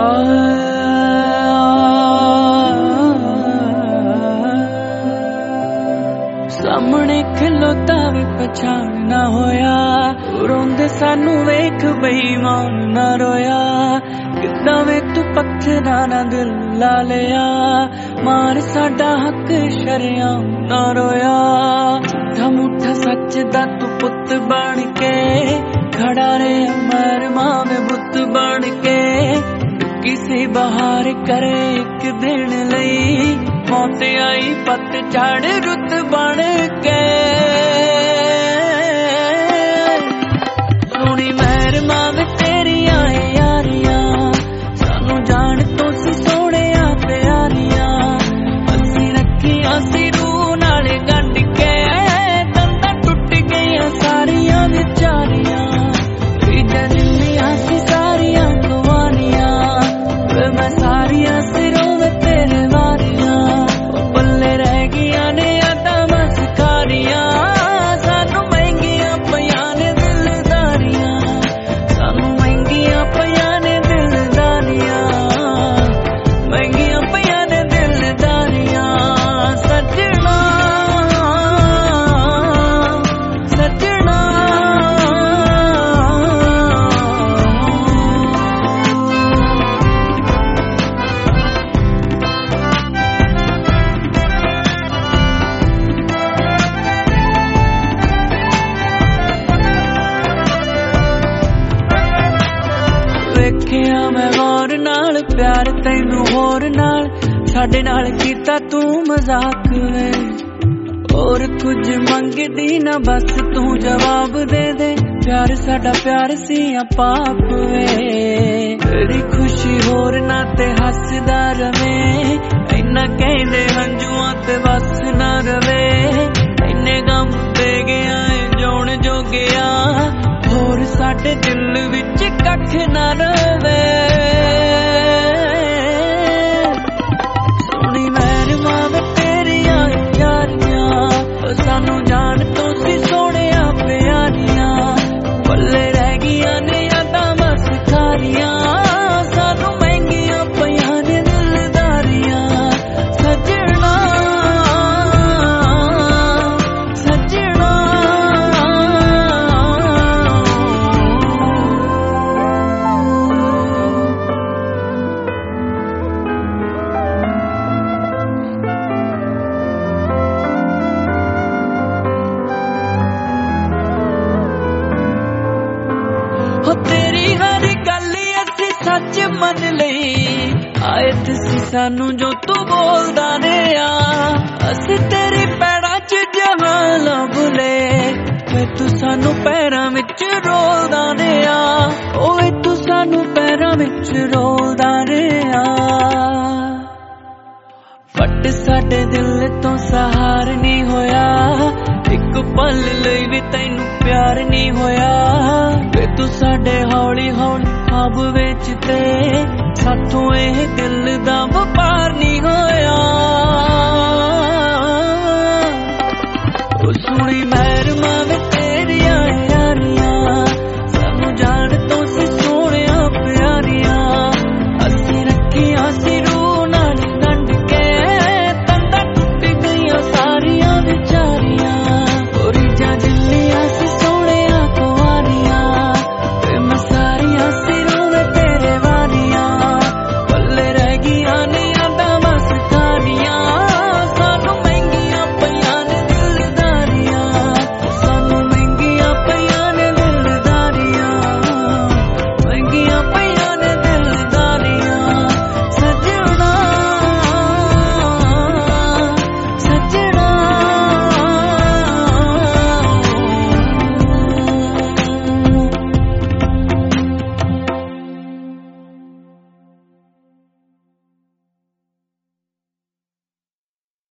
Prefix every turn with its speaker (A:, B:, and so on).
A: सामने खिलोता भी पछाण ना होया, रोंदे सानू वेख बेईमान ना रोया। किद्दां वे तू पत्थरां ना दिल ला लिया, मार साडा हक शरेआम ना रोया। झूठा मूठा सच दा तू पुत बन के खड़ा रे अमर मावे बुत बन के। किसी बहार करे एक दिन लई, मौत आई पतझड़ रुत बन के। सोनी महर मावे तेरियां यारियां, सानू जान तो सी सोने प्यारियां। असी रखियां सी रूह नाल गंढ के, दंदां टुट गईयां सारियां विचारियां। रीजां जिन्नियां सी सारियां गवानियां, मैं सारियां सिरों में तेरे वारियां। बल्ले रह गईयां ने यादां मस्कारियां, सानू महंगियां पईयां ने दिलदारियां। सानू महंगियां पईयां ने दिलदारियां, महंगियां पईयां ने दिलदारियां। सजना सजना वेखिया मैं गौर नाल प्यार तैनू होर नाल, साडे नाल कीता तू मजाक वे। और कुछ मंगदी ना बस तू जवाब दे दे, प्यार साडा प्यार सी या पाप वे। तेरी खुशी होर ना ते हसदा रवे, इन्ना कहंदे हंजुआं ते बस ना रवे। इन्ने गम दे गया जोण जो गया, होर साडे दिल विच कख ना रवे। सोनी महर मावे तेरियां यारियां, सानू जान तो सी सोने प्यारियां। बल्ले रह गईयां ने यादां मस्कारियां, सानू महंगियां पईयां ने दिलदारियां। सजना सजना हो तेरी हर गल असी सच मन लई। आए तुसी सानू जो तू बोलदा रहा, असी तेरी पैरां च जहां लभले। वे तू सानू पैरां विच रोलदा रहा, ओए तू सानू पैरां विच रोलदा रहा। फट साडे दिल तो सहार नहीं होया, एक पल लई भी तैनू प्यार नहीं होया। वे तू साडे हौली हौली ख्वाब विच ते, साथों एह दिल दा वपार नहीं होया।